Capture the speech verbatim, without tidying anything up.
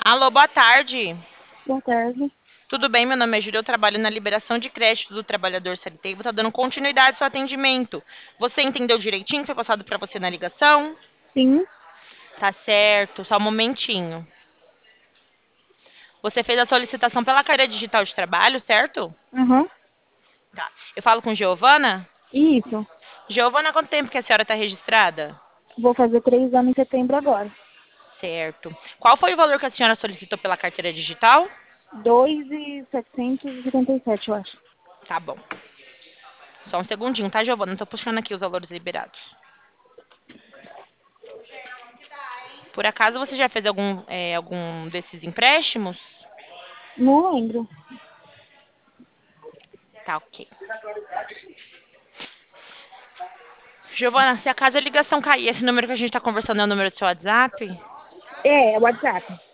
Alô, boa tarde. Boa tarde. Tudo bem? Meu nome é Júlia, eu trabalho na liberação de crédito do trabalhador C L T e vou estar dando continuidade ao seu atendimento. Você entendeu direitinho o que foi passado para você na ligação? Sim. Tá certo, só um momentinho. Você fez a solicitação pela carteira digital de trabalho, certo? Aham. Tá. Eu falo com Giovana? Isso. Giovana, há quanto tempo que a senhora está registrada? Vou fazer três anos em setembro agora. Certo. Qual foi o valor que a senhora solicitou pela carteira digital? Dois e setecentos e setenta e sete, eu acho. Tá bom. Só um segundinho, tá, Giovana? Tô puxando aqui os valores liberados. Por acaso você já fez algum, é, algum desses empréstimos? Não lembro. Tá, ok. Giovana, se acaso a ligação cair, esse número que a gente tá conversando é o número do seu WhatsApp? É, é WhatsApp.